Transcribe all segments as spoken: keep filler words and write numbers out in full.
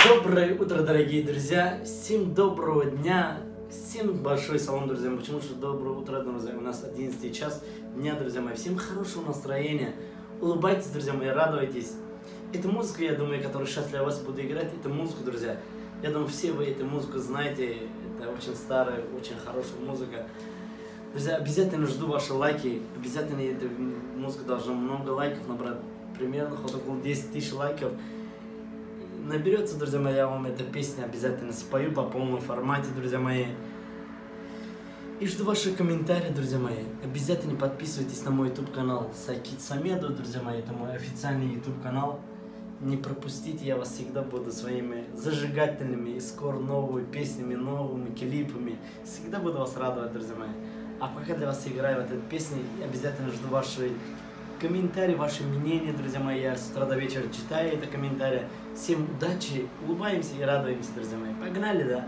Доброе утро, дорогие друзья! Всем доброго дня! Всем большой салам, друзья мои! Почему же доброе утро, друзья? У нас одиннадцатый час дня, друзья мои. Всем хорошего настроения! Улыбайтесь, друзья мои, радуйтесь! Эта музыка, я думаю, которая сейчас для вас буду играть, это музыка, друзья. Я думаю, все вы эту музыку знаете. Это очень старая, очень хорошая музыка. Друзья, обязательно жду ваши лайки. Обязательно эта музыка должна много лайков набрать. Примерно около десять тысяч лайков. Наберется, друзья мои, я вам эту песню обязательно спою по полному формате, друзья мои. И жду ваши комментарии, друзья мои. Обязательно подписывайтесь на мой YouTube канал Сакит Самеду, друзья мои. Это мой официальный YouTube канал. Не пропустите, я вас всегда буду своими зажигательными и скоро новыми песнями, новыми клипами. Всегда буду вас радовать, друзья мои. А пока для вас играю в эту песню, обязательно жду ваши комментарии, ваши мнения, друзья мои. Я с утра до вечера читаю это комментарии. Всем удачи, улыбаемся и радуемся, друзья мои. Погнали, да?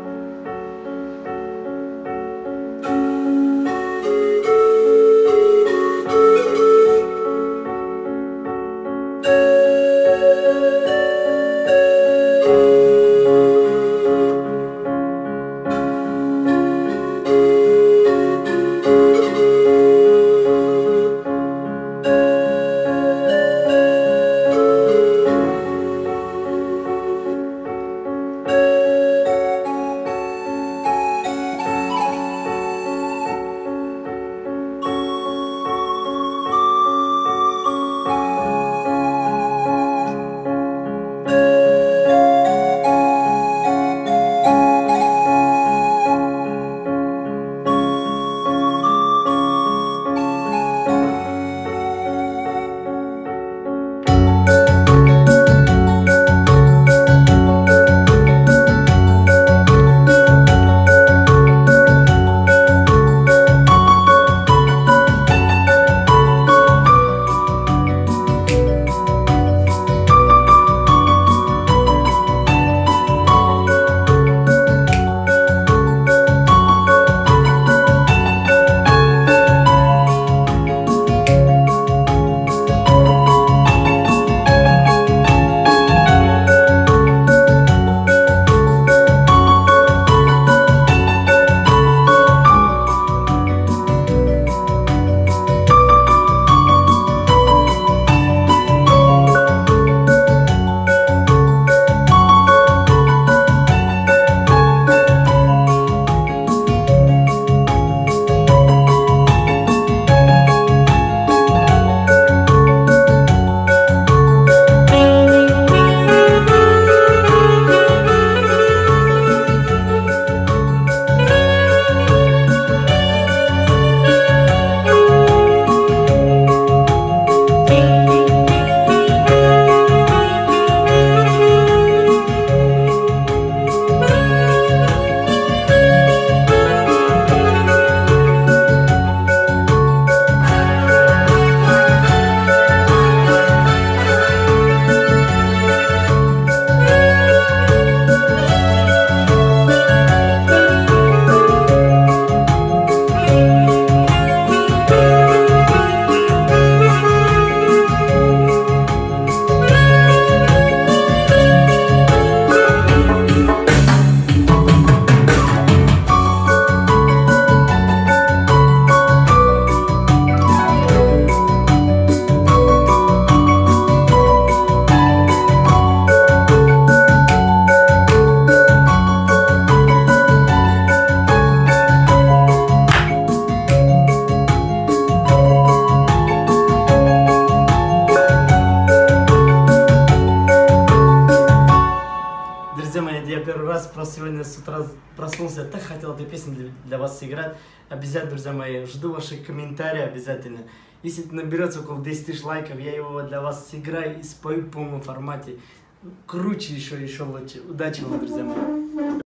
Я первый раз просто сегодня с утра проснулся, я так хотел эту песню для, для вас сыграть. Обязательно, друзья мои, жду ваши комментарии обязательно. Если наберется около десяти тысяч лайков, я его для вас сыграю и спою в полном формате. Круче еще, еще лучше. Удачи вам, друзья мои.